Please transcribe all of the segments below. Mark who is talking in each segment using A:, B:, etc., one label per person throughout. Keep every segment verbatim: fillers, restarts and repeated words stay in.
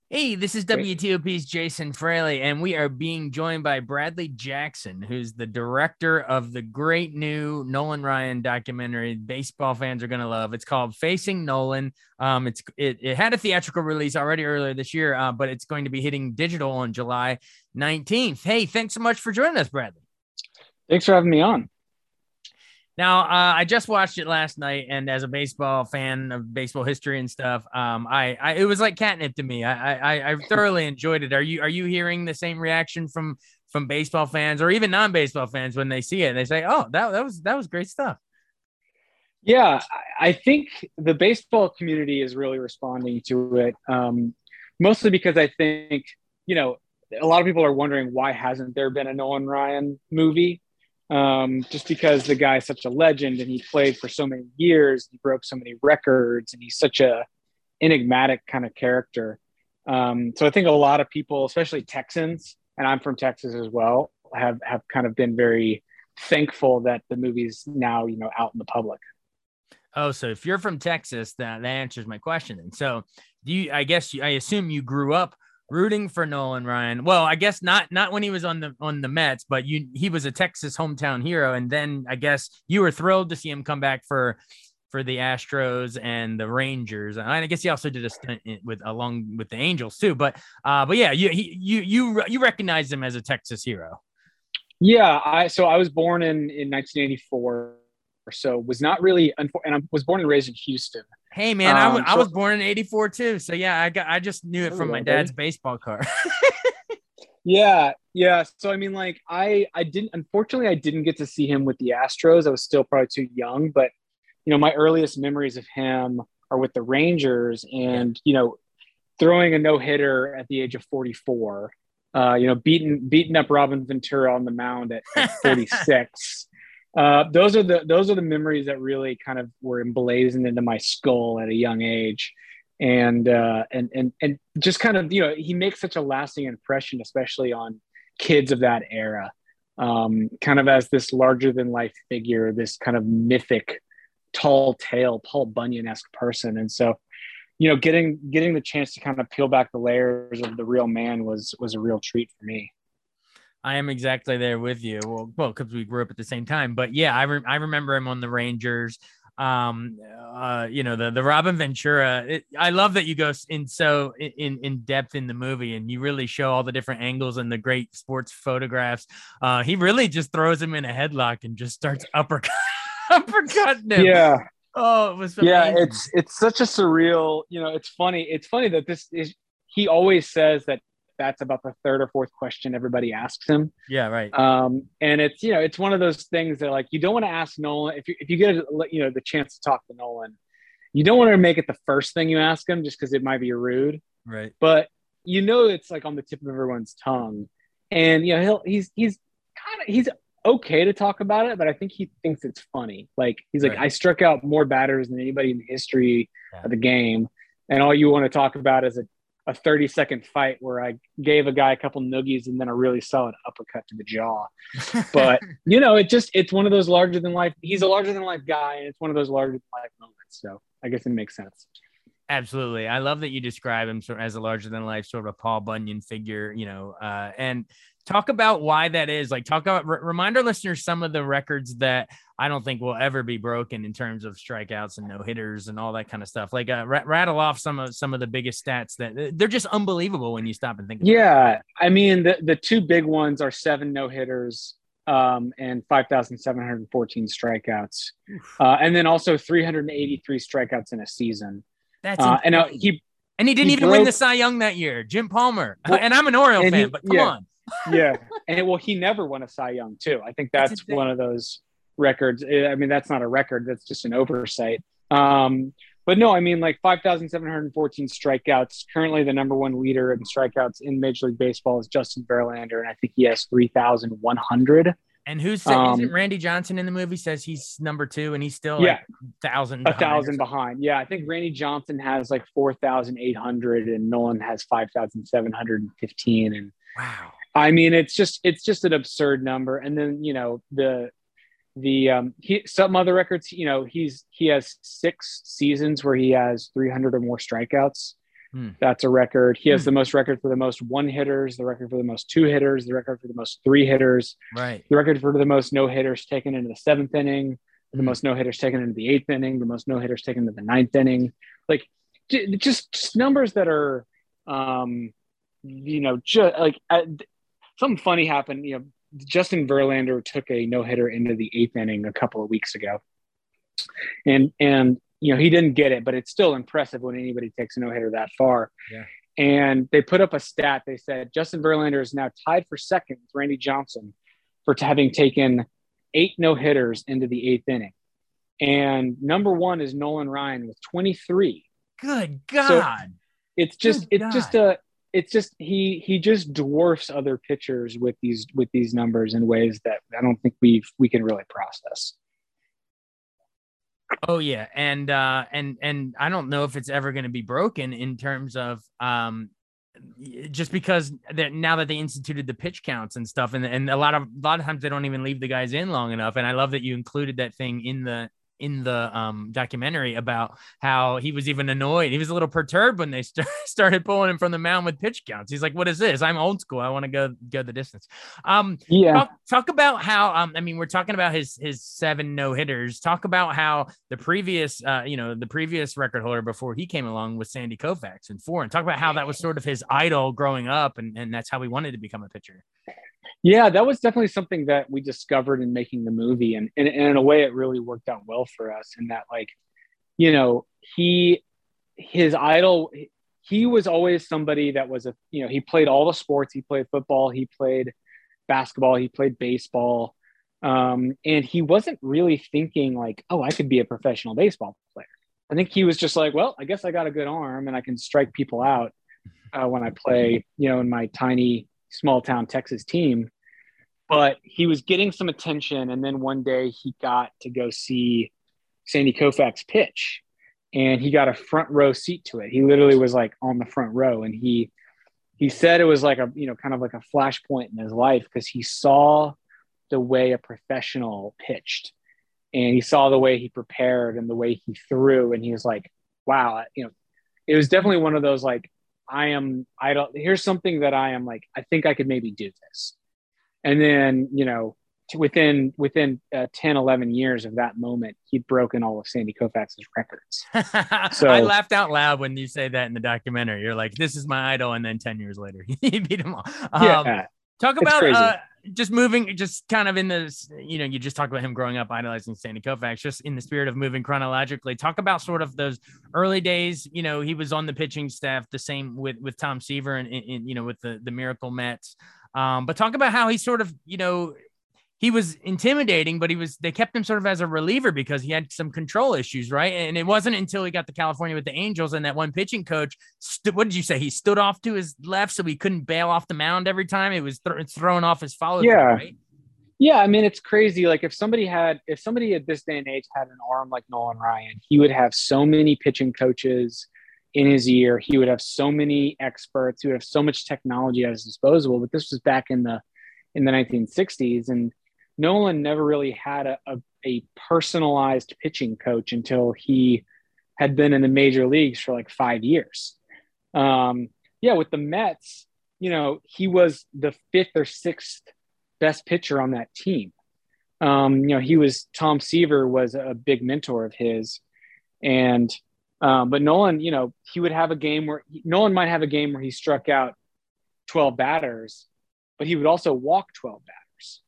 A: Hey, this is
B: Great.
A: W T O P's Jason Fraley, and we are being joined by Bradley Jackson, who's the director of the great new Nolan Ryan documentary baseball fans are going to love. It's called Facing Nolan. Um, it's it, it had a theatrical release already earlier this year, uh, but it's going to be hitting digital on July nineteenth. Hey, thanks so much for joining us, Bradley.
B: Thanks for having me on.
A: Now, uh, I just watched it last night, and as a baseball fan of baseball history and stuff, um, I, I it was like catnip to me. I, I I thoroughly enjoyed it. Are you are you hearing the same reaction from from baseball fans or even non-baseball fans when they see it? They say, "Oh, that that was that was great stuff."
B: Yeah, I think the baseball community is really responding to it, um, mostly because I think, you know, a lot of people are wondering why hasn't there been a Nolan Ryan movie? Um, just because the guy's such a legend and he played for so many years, he broke so many records, and he's such a enigmatic kind of character. Um, so I think a lot of people, especially Texans, and I'm from Texas as well, have have kind of been very thankful that the movie's now, you know, out in the public.
A: Oh, so if you're from Texas, that that answers my question. And so, do you? I guess you, I assume you grew up rooting for Nolan Ryan. Well, I guess not not when he was on the on the Mets, but you he was a Texas hometown hero, and then I guess you were thrilled to see him come back for for the Astros and the Rangers. And I guess he also did a stint with along with the Angels too. But uh, but yeah, you he, you you you recognize him as a Texas hero.
B: Yeah, I so I was born in in nineteen eighty-four, so was not really, and I was born and raised in Houston.
A: Hey man, I, w-
B: Um,
A: I
B: so
A: was born in eighty-four too. So yeah, I got I just knew it
B: there we
A: from my
B: go,
A: dad's
B: buddy.
A: baseball card.
B: Yeah, yeah. So I mean, like, I I didn't, unfortunately I didn't get to see him with the Astros. I was still probably too young, but you know, my earliest memories of him are with the Rangers,
A: Yeah.
B: and you know, throwing a no hitter at the age of forty-four. Uh, you know, beating beating up Robin Ventura on the mound at, at forty-six. Uh, those are the those are the memories that really kind of were emblazoned into my skull at a young age, and uh, and and and just kind of, you know, he makes such a lasting impression, especially on kids of that era. Um, kind of as this larger than life figure, this kind of mythic, tall tale, Paul Bunyan esque person, and so, you know, getting getting the chance to kind of peel back the layers of the real man was was a real treat for me.
A: I am exactly there with you. Well, well, because we grew up at the same time. But yeah, I re- I remember him on the Rangers. Um, uh, you know, the the Robin Ventura. It, I love that you go in so in in depth in the movie, and you really show all the different angles and the great sports photographs. Uh, he really just throws him in a headlock and just starts uppercut uppercutting him.
B: Yeah,
A: Oh, it was
B: yeah,
A: amazing.
B: it's it's such a surreal. You know, it's funny. It's funny that this is. He always says that that's about the third or fourth question everybody asks him.
A: Yeah, right.
B: Um, and it's, you know, it's one of those things that, like, you don't want to ask Nolan if you if you get a, you know, the chance to talk to Nolan, you don't want to make it the first thing you ask him just because it might be rude,
A: Right.
B: but you know it's like on the tip of everyone's tongue, and you know he'll he's he's kind of he's okay to talk about it, but I think he thinks it's funny. Like, he's like,
A: Right.
B: I struck out more batters than anybody in the history
A: Yeah.
B: of the game, and all you want to talk about is a a thirty second fight where I gave a guy a couple noogies and then a really solid uppercut to the jaw. But you know, it just it's one of those larger than life. He's a larger than life guy, and it's one of those larger than life moments. So I guess it makes sense.
A: Absolutely. I love that you describe him sort of as a larger than life sort of a Paul Bunyan figure, you know, uh, and talk about why that is. Like, talk about, r- remind our listeners some of the records that I don't think will ever be broken in terms of strikeouts and no hitters and all that kind of stuff. Like, uh, r- rattle off some of some of the biggest stats that they're just unbelievable when you stop and think about
B: Yeah, I mean, the the two big ones are seven no hitters, um, and five thousand seven hundred fourteen strikeouts,
A: it. Oof,
B: uh, and then also three hundred eighty-three strikeouts in a season.
A: that's
B: Uh, and uh,
A: insane.
B: he
A: And he
B: he
A: didn't even win the
B: broke,
A: Cy Young that year, Jim Palmer.
B: well,
A: And I'm an Oriole
B: and
A: fan,
B: he
A: but come
B: yeah,
A: on.
B: yeah, and well, he never won a Cy Young too. I think
A: That's
B: that's one
A: insane.
B: of those records. I mean, that's not a record. That's just an oversight. Um, but no, I mean, like, five thousand seven hundred fourteen strikeouts. Currently, the number one leader in strikeouts in Major League Baseball is Justin Verlander, and I think he has three thousand one hundred.
A: And who said, isn't
B: Um,
A: Randy Johnson in the movie says he's number two and he's still like
B: yeah,
A: thousand
B: a
A: behind or
B: thousand
A: something?
B: behind. Yeah, I think Randy Johnson has like four thousand eight hundred, and Nolan has five thousand seven hundred fifteen. And
A: Wow.
B: I mean, it's just it's just an absurd number. And then, you know, the the um he some other records, you know, he's he has six seasons where he has three hundred or more strikeouts.
A: Hmm.
B: That's a record. He has
A: Hmm.
B: the most record for the most one hitters, the record for the most two hitters, the record for the most three hitters,
A: Right.
B: the record for the most no hitters taken into the seventh inning, the
A: Hmm.
B: most no hitters taken into the eighth inning, the most no hitters taken into the ninth inning. Like just, just numbers that are, um, you know, just like uh, something funny happened. You know, Justin Verlander took a no hitter into the eighth inning a couple of weeks ago, and and you know he didn't get it, but it's still impressive when anybody takes a no hitter that far.
A: Yeah.
B: And they put up a stat. They said Justin Verlander is now tied for second with Randy Johnson for having taken eight no hitters into the eighth inning. And number one is Nolan Ryan with twenty-three.
A: Good God.
B: So it's just,
A: Good
B: it's
A: God.
B: just a, it's just, he, he just dwarfs other pitchers with these, with these numbers in ways that I don't think we've, we can really process.
A: Oh yeah. And, uh, and, and I don't know if it's ever going to be broken in terms of, um, just because that now that they instituted the pitch counts and stuff, and, and a lot of, a lot of times they don't even leave the guys in long enough. And I love that you included that thing in the, in the um, documentary about how he was even annoyed. He was a little perturbed when they st- started pulling him from the mound with pitch counts. He's like, what is this? I'm old school. I want to go, go the distance. Um,
B: yeah.
A: Talk, talk about how, um, I mean, we're talking about his, his seven no hitters. Talk about how the previous, uh, you know, the previous record holder before he came along was Sandy Koufax and four, and talk about how that was sort of his idol growing up. And, and that's how he wanted to become a pitcher.
B: Yeah, that was definitely something that we discovered in making the movie. And, and, and in a way, it really worked out well for us in that, like, you know, he, his idol, he was always somebody that was a, you know, he played all the sports. He played football, he played basketball, he played baseball. Um, and he wasn't really thinking like, oh, I could be a professional baseball player. I think he was just like, well, I guess I got a good arm and I can strike people out uh, when I play, you know, in my tiny, small town Texas team. But he was getting some attention, and then one day he got to go see Sandy Koufax pitch, and he got a front row seat to it. He literally was like on the front row, and he he said it was like a, you know, kind of like a flashpoint in his life because he saw the way a professional pitched, and he saw the way he prepared and the way he threw, and he was like, wow, you know, it was definitely one of those like, I am, I don't, here's something that I am like, I think I could maybe do this. And then, you know, within, within uh, ten, eleven years of that moment, he'd broken all of Sandy Koufax's records. So
A: I laughed out loud when you say that in the documentary. You're like, this is my idol. And then ten years later, he beat him all. Um,
B: yeah,
A: talk about uh, just moving, just kind of in this, you know, you just talked about him growing up idolizing Sandy Koufax, just in the spirit of moving chronologically. Talk about sort of those early days. You know, he was on the pitching staff, the same with with Tom Seaver and, and you know, with the the Miracle Mets. Um, but talk about how he sort of, you know, he was intimidating, but he was, they kept him sort of as a reliever because he had some control issues, right? And it wasn't until he got to California with the Angels and that one pitching coach, st- what did you say? He stood off to his left so he couldn't bail off the mound every time. It was th- throwing off his follow through,
B: yeah.
A: right?
B: Yeah, I mean, it's crazy. Like if somebody had, if somebody at this day and age had an arm like Nolan Ryan, he would have so many pitching coaches in his ear. He would have so many experts. He would have so much technology at his disposal. But this was back in the in the nineteen sixties, and Nolan never really had a, a, a personalized pitching coach until he had been in the major leagues for like five years. Um, yeah, with the Mets, you know, he was the fifth or sixth best pitcher on that team. Um, you know, he was Tom Seaver was a big mentor of his, and um, but Nolan, you know, he would have a game where Nolan might have a game where he struck out twelve batters, but he would also walk twelve batters.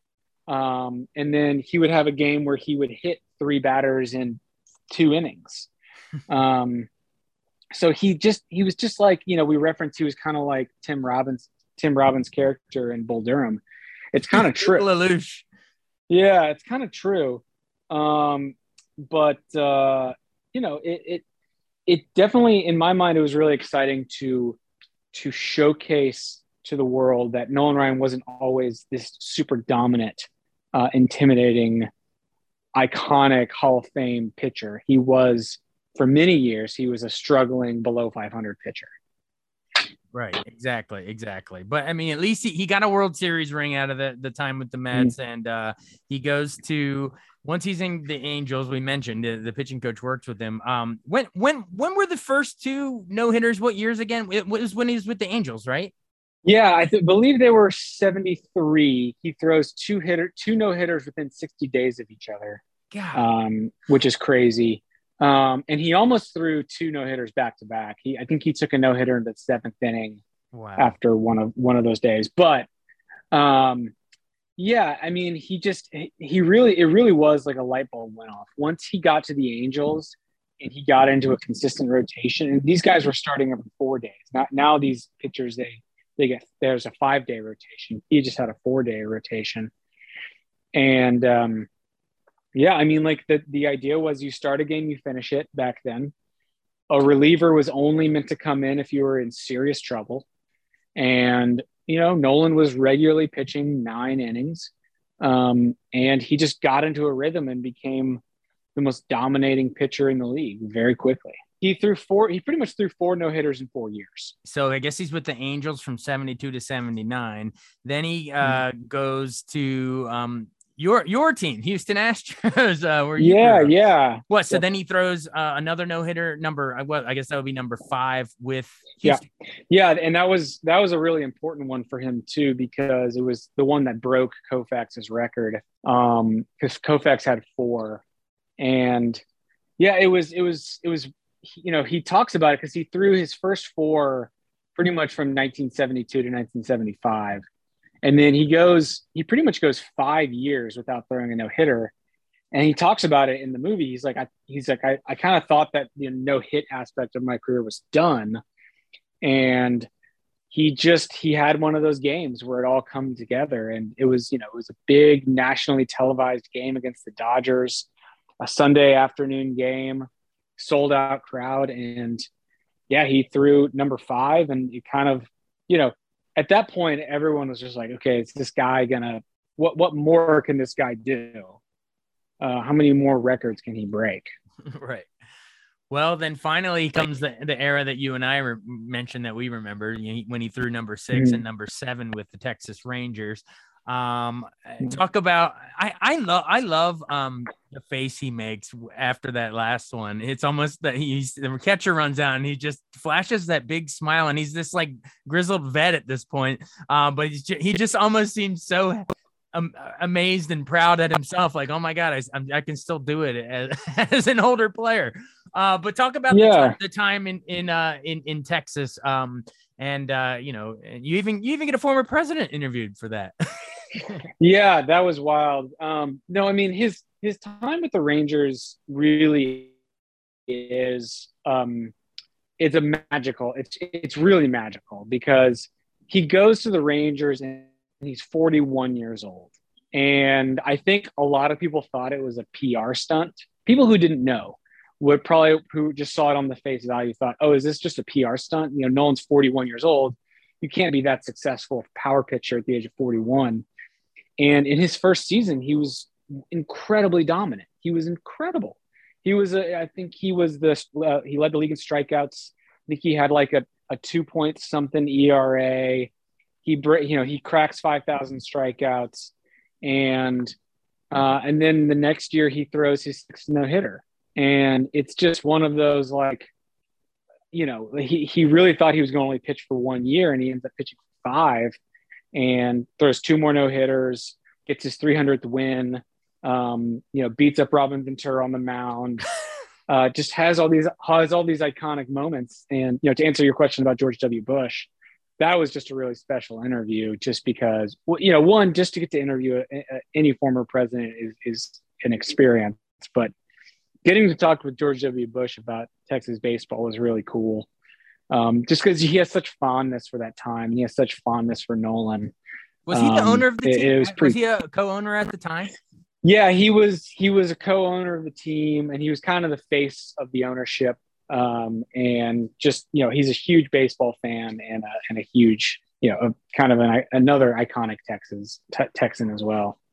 B: Um, and then he would have a game where he would hit three batters in two innings. Um, so he just, he was just like, you know, we referenced, he was kind of like Tim Robbins, Tim Robbins' character in Bull Durham. It's kind of true.
A: Lelouch.
B: Yeah, it's kind of true. Um, but, uh, you know, it, it, it definitely, in my mind, it was really exciting to, to showcase to the world that Nolan Ryan wasn't always this super dominant, uh, intimidating, iconic Hall of Fame pitcher. He was, for many years, he was a struggling below five hundred pitcher.
A: Right. Exactly. Exactly. But I mean, at least he, he got a World Series ring out of the, the time with the Mets. Mm-hmm. And uh, he goes to, once he's in the Angels, we mentioned the, the pitching coach works with him. Um, when, when, when were the first two no hitters? What years again? It was when he was with the Angels, right?
B: Yeah. I th- believe they were seventy-three. He throws two hitter, two no hitters within sixty days of each other,
A: God.
B: Um, which is crazy. Um, and he almost threw two no hitters back to back. He, I think he took a no hitter in the seventh inning
A: wow.
B: after one of one of those days. But um, yeah, I mean, he just he really it really was like a light bulb went off once he got to the Angels and he got into a consistent rotation. And these guys were starting every four days. Not now these pitchers they they get there's a five day rotation. He just had a four day rotation, and um, yeah, I mean, like the, the idea was you start a game, you finish it back then. A reliever was only meant to come in if you were in serious trouble. And, you know, Nolan was regularly pitching nine innings. Um, and he just got into a rhythm and became the most dominating pitcher in the league very quickly. He threw four, he pretty much threw four no-hitters in four years.
A: So I guess he's with the Angels from seventy-two to seventy-nine. Then he uh, mm-hmm. goes to um, Your your team, Houston Astros. Uh, where you
B: yeah, yeah.
A: What? So
B: yeah.
A: then he throws uh, another no hitter number. What? I guess that would be number five with
B: Houston. Yeah, yeah, and that was that was a really important one for him too because it was the one that broke Koufax's record. Um, because Koufax had four, and yeah, it was it was it was you know he talks about it because he threw his first four pretty much from nineteen seventy-two to nineteen seventy-five. And then he goes, he pretty much goes five years without throwing a no hitter. And he talks about it in the movie. He's like, I, he's like, I, I kind of thought that the no hit aspect of my career was done. And he just, he had one of those games where it all come together. And it was, you know, it was a big nationally televised game against the Dodgers, a Sunday afternoon game, sold out crowd. And yeah, he threw number five and it kind of, you know, at that point, everyone was just like, okay, is this guy gonna, what, what more can this guy do? Uh, how many more records can he break?
A: Right. Well, then finally comes the, the era that you and I re- mentioned that we remember, you know, when he threw number six mm-hmm. and number seven with the Texas Rangers. Um, talk about, I, I love, I love, um, the face he makes after that last one. It's almost that he's the catcher runs out and he just flashes that big smile and he's this like grizzled vet at this point. Uh, but he's just, he just almost seems so um, amazed and proud at himself. Like, oh my God, I, I'm, I can still do it as, as an older player. Uh, but talk about
B: yeah.
A: the, the time in, in, uh, in, in Texas. Um, and, uh, you know, you even, you even get a former president interviewed for that.
B: Yeah, that was wild. Um, no, I mean, his, his time with the Rangers really is, um, it's a magical, it's, it's really magical because he goes to the Rangers and he's forty-one years old. And I think a lot of people thought it was a P R stunt. People who didn't know would probably, who just saw it on the face value, thought, oh, is this just a P R stunt? You know, Nolan's forty-one years old. You can't be that successful power pitcher at the age of forty-one. And in his first season, he was incredibly dominant. He was incredible. He was, a, I think he was the, uh, he led the league in strikeouts. I think he had like a, a two point something E R A. He, you know, he cracks five thousand strikeouts. And, uh, and then the next year he throws his sixth no hitter. And it's just one of those, like, you know, he, he really thought he was going to only pitch for one year and he ends up pitching for five. And throws two more no-hitters, gets his three hundredth win, um, you know, beats up Robin Ventura on the mound, uh, just has all these has all these iconic moments. And, you know, to answer your question about George W. Bush, that was just a really special interview just because, you know, one, just to get to interview a, a, any former president is, is an experience. But getting to talk with George W. Bush about Texas baseball was really cool. Um, just because he has such fondness for that time. He has such fondness for Nolan.
A: Was he the um, owner of the team? It, it was, pretty, was he a co-owner at the time?
B: Yeah, he was. He was a co-owner of the team, and he was kind of the face of the ownership. Um, and just, you know, he's a huge baseball fan and a, and a huge, you know, a, kind of an, another iconic Texas te- Texan as well.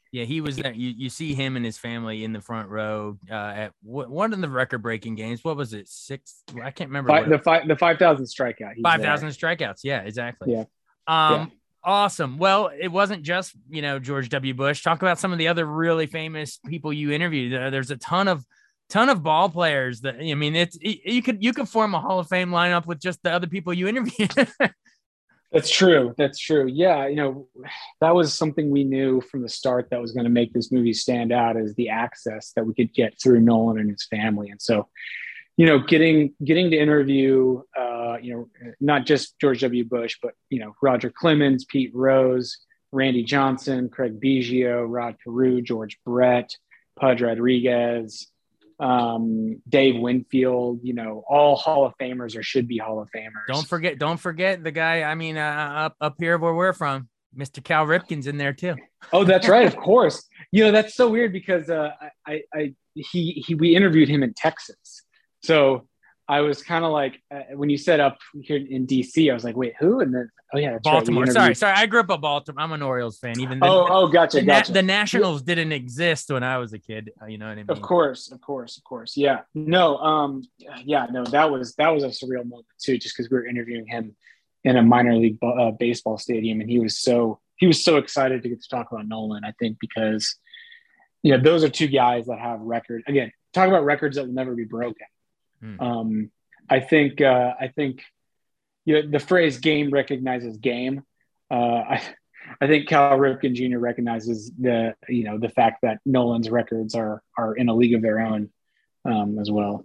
A: Yeah, he was there. You, you see him and his family in the front row uh, at w- one of the record-breaking games. What was it? Six? I can't remember.
B: Five,
A: What
B: the five the five thousand strikeout.
A: five thousand strikeouts. Yeah, exactly.
B: Yeah.
A: Um,
B: yeah.
A: Awesome. Well, it wasn't just, you know, George W. Bush. Talk about some of the other really famous people you interviewed. Uh, there's a ton of ton of ball players that, I mean, it's you could you could form a Hall of Fame lineup with just the other people you interviewed.
B: That's true. That's true. Yeah, you know, that was something we knew from the start that was going to make this movie stand out, is the access that we could get through Nolan and his family. And so, you know, getting getting to interview, uh, you know, not just George W. Bush, but, you know, Roger Clemens, Pete Rose, Randy Johnson, Craig Biggio, Rod Carew, George Brett, Pudge Rodriguez, um, Dave Winfield, you know, all Hall of Famers or should be Hall of Famers.
A: Don't forget, don't forget the guy. I mean, uh, up up here where we're from, Mister Cal Ripken's in there too.
B: Oh, that's right, of course. You know, that's so weird because uh, I, I, he, he, we interviewed him in Texas, so I was kind of like, uh, when you set up here in D C, I was like, wait, who? And then, oh yeah, that's
A: Baltimore.
B: Right.
A: Sorry, sorry. I grew up in Baltimore. I'm an Orioles fan. Even the,
B: oh, oh, gotcha,
A: the,
B: gotcha.
A: the Nationals didn't exist when I was a kid. You know what I mean?
B: Of course, of course, of course. Yeah. No. Um. Yeah. No. That was that was a surreal moment too, just because we were interviewing him in a minor league uh, baseball stadium, and he was so he was so excited to get to talk about Nolan. I think because, you know, those are two guys that have record. Again, talk about records that will never be broken. Hmm. Um. I think. Uh, I think. You know, the phrase "game recognizes game." Uh, I. I think Cal Ripken Junior recognizes the, you know, the fact that Nolan's records are are in a league of their own, um, as well.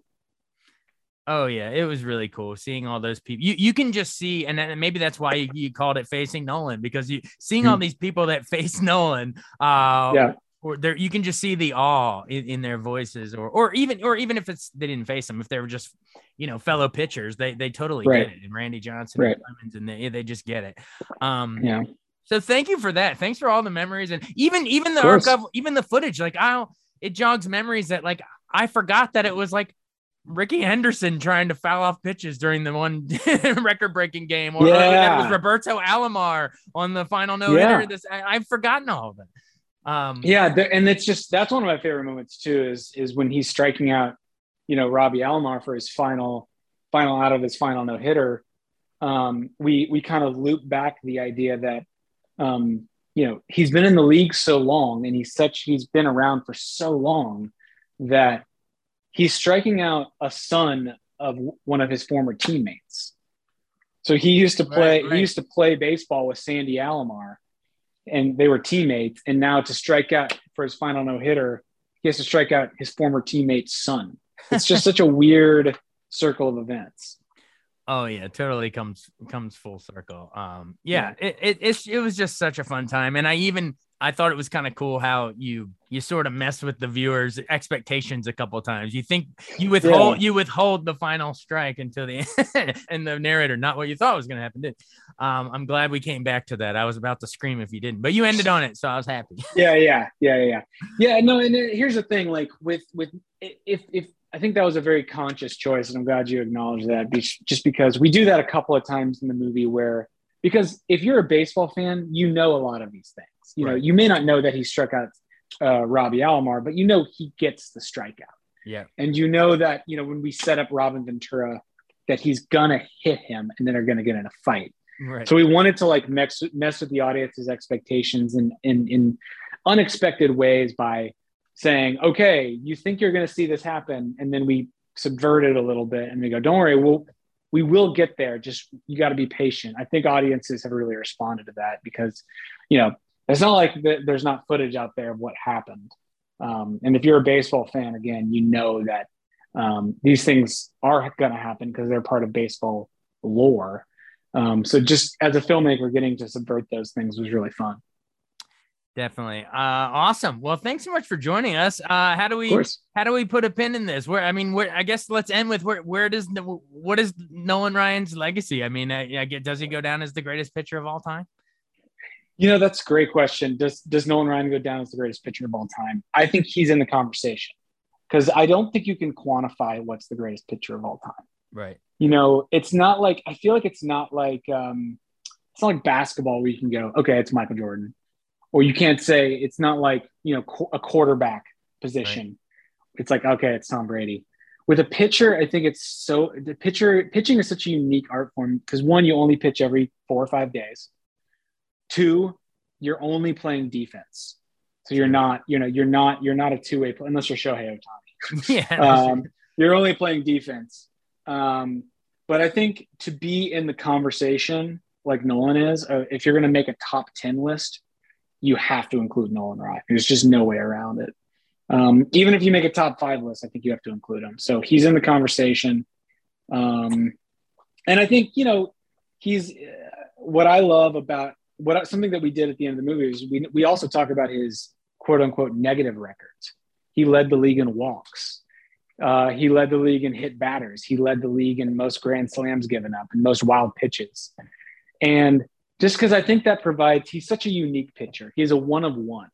A: Oh yeah, it was really cool seeing all those people. You you can just see, and then maybe that's why you, you called it Facing Nolan, because you seeing all these people that face Nolan. Uh,
B: yeah.
A: Or there, you can just see the awe in, in their voices, or or even or even if it's they didn't face them, if they were just, you know, fellow pitchers, they they totally
B: right.
A: get it. And Randy Johnson,
B: right.
A: and Clemens, and they they just get it. Um,
B: yeah.
A: So thank you for that. Thanks for all the memories, and even even the archive, even the footage. Like I'll it jogs memories that like I forgot that it was like Ricky Henderson trying to foul off pitches during the one record-breaking game, or,
B: yeah.
A: or that it was Roberto Alomar on the final no-hitter. Yeah. This I, I've forgotten all of it. Um,
B: yeah, and it's just that's one of my favorite moments too. Is is when he's striking out, you know, Robbie Alomar for his final final out of his final no-hitter. Um, we we kind of loop back the idea that, um, you know, he's been in the league so long, and he's such he's been around for so long that he's striking out a son of one of his former teammates. So he used to play right, right. he used to play baseball with Sandy Alomar, and they were teammates. And now to strike out for his final no-hitter, he has to strike out his former teammate's son. It's just such a weird circle of events.
A: Oh yeah, totally comes comes full circle. Um, yeah, yeah. It, it it it was just such a fun time, and I even I thought it was kind of cool how you you sort of mess with the viewers' expectations a couple of times. You think you withhold yeah. you withhold the final strike until the end, and the narrator not what you thought was going to happen did. Um, I'm glad we came back to that. I was about to scream if you didn't, but you ended on it, so I was happy.
B: yeah, yeah, yeah, yeah, yeah. No, and here's the thing: like with with if if. I think that was a very conscious choice, and I'm glad you acknowledged that, just because we do that a couple of times in the movie where, because if you're a baseball fan, you know a lot of these things. You right. know, you may not know that he struck out uh, Robbie Alomar, but you know he gets the strikeout.
A: Yeah.
B: And you know that, you know, when we set up Robin Ventura, that he's going to hit him and then they're going to get in a fight.
A: Right.
B: So we wanted to like mess, mess with the audience's expectations in, in, in unexpected ways by saying, okay, you think you're going to see this happen. And then we subvert it a little bit and we go, don't worry, we'll, we will get there. Just, you got to be patient. I think audiences have really responded to that because, you know, it's not like th- there's not footage out there of what happened. Um, and if you're a baseball fan, again, you know that um, these things are going to happen because they're part of baseball lore. Um, so just as a filmmaker, getting to subvert those things was really fun.
A: Definitely. Uh, awesome. Well, thanks so much for joining us. Uh, how do we, how do we put a pin in this? Where, I mean, where, I guess let's end with where, where does, what is Nolan Ryan's legacy? I mean, I, I get, does he go down as the greatest pitcher of all time?
B: You know, that's a great question. Does, does Nolan Ryan go down as the greatest pitcher of all time? I think he's in the conversation because I don't think you can quantify what's the greatest pitcher of all time.
A: Right.
B: You know, it's not like, I feel like it's not like, um, it's not like basketball where you can go, okay, it's Michael Jordan. or you can't say it's not like, you know, qu- a quarterback position. Right. It's like, okay, it's Tom Brady. With a pitcher, I think it's so the pitcher pitching is such a unique art form because one, you only pitch every four or five days. Two, you're only playing defense. So you're not, you know, you're not, you're not a two-way player unless you're Shohei Ohtani.
A: Yeah.
B: um, you're only playing defense. Um, but I think to be in the conversation like Nolan is, uh, if you're going to make a top ten list, you have to include Nolan Ryan. There's just no way around it. Um, even if you make a top five list, I think you have to include him. So he's in the conversation. Um, and I think, you know, he's uh, what I love about what something that we did at the end of the movie is we, we also talk about his quote unquote negative records. He led the league in walks. Uh, he led the league in hit batters. He led the league in most grand slams given up and most wild pitches. And just because I think that provides, he's such a unique pitcher. He's a one of one.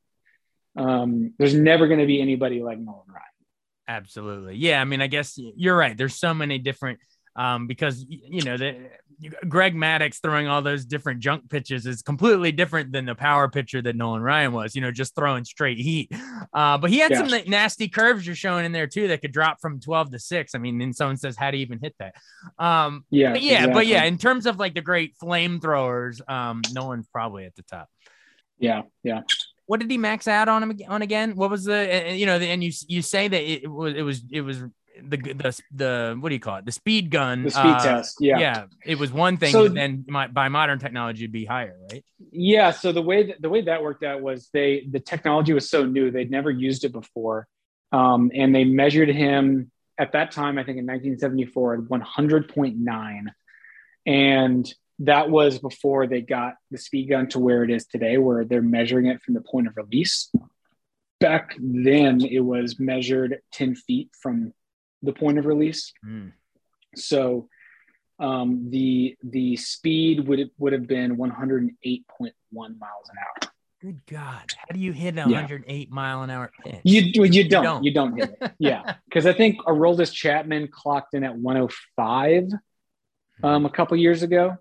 B: Um, there's never going to be anybody like Nolan Ryan.
A: Absolutely. Yeah. I mean, I guess you're right. There's so many different, um, because, you know, the, Greg Maddux throwing all those different junk pitches is completely different than the power pitcher that Nolan Ryan was, you know, just throwing straight heat. Uh, but he had yeah. some nasty curves you're showing in there too that could drop from twelve to six. I mean, then someone says, how do you even hit that? Um, yeah, but yeah, exactly. but yeah, in terms of like the great flamethrowers, um, Nolan's probably at the top.
B: Yeah, yeah.
A: What did he max out on him on again? What was the, you know, and you you say that it was it was it was the the the what do you call it? The speed gun,
B: the speed
A: uh,
B: test. Yeah,
A: yeah. It was one thing, so, but then my, by modern technology, it'd be higher, right?
B: Yeah. So the way that the way that worked out was they the technology was so new they'd never used it before, um, and they measured him at that time. I think in nineteen seventy-four at one hundred point nine, and that was before they got the speed gun to where it is today, where they're measuring it from the point of release. Back then, it was measured ten feet from the point of release. Mm. So um, the the speed would would have been one hundred eight point one miles an hour.
A: Good God. How do you hit a yeah. one hundred eight mile an hour pitch?
B: You, you, you, don't, you don't. You don't hit it. Yeah. Because I think Aroldis Chapman clocked in at one oh five um, a couple years ago.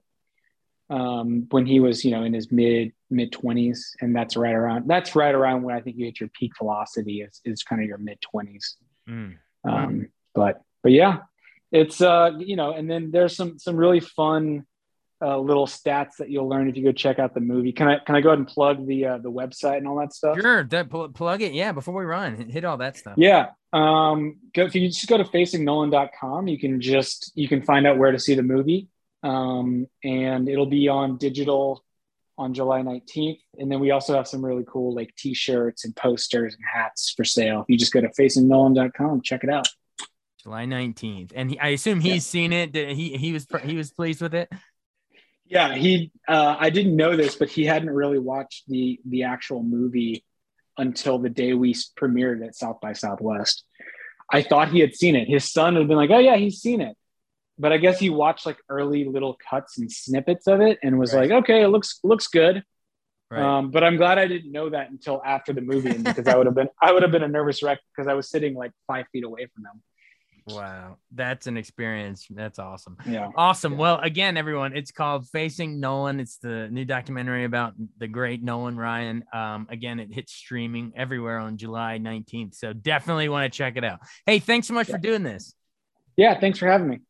B: Um, when he was, you know, in his mid mid twenties, and that's right around that's right around when I think you hit your peak velocity is is kind of your mid twenties. Mm. Um, but but yeah, it's uh you know, and then there's some some really fun uh, little stats that you'll learn if you go check out the movie. Can I can I go ahead and plug the uh, the website and all that stuff?
A: Sure, that, pl- plug it. Yeah, before we run, hit all that stuff.
B: Yeah, um, go if you just go to facing nolan dot com, you can just you can find out where to see the movie. Um, and it'll be on digital on July nineteenth. And then we also have some really cool like t-shirts and posters and hats for sale. If you just go to facing nolan dot com, check it out.
A: July nineteenth. And he, I assume he's yeah. seen it. He, he was, he was pleased with it.
B: Yeah. He, uh, I didn't know this, but he hadn't really watched the, the actual movie until the day we premiered at South by Southwest. I thought he had seen it. His son had been like, oh yeah, he's seen it. But I guess he watched like early little cuts and snippets of it and was right. like, okay, it looks looks good. Right. Um, but I'm glad I didn't know that until after the movie because I would have been I would have been a nervous wreck because I was sitting like five feet away from him.
A: Wow, that's an experience. That's awesome.
B: Yeah,
A: awesome.
B: Yeah.
A: Well, again, everyone, it's called Facing Nolan. It's the new documentary about the great Nolan Ryan. Um, again, it hits streaming everywhere on July nineteenth. So definitely want to check it out. Hey, thanks so much yeah. for doing this.
B: Yeah, thanks for having me.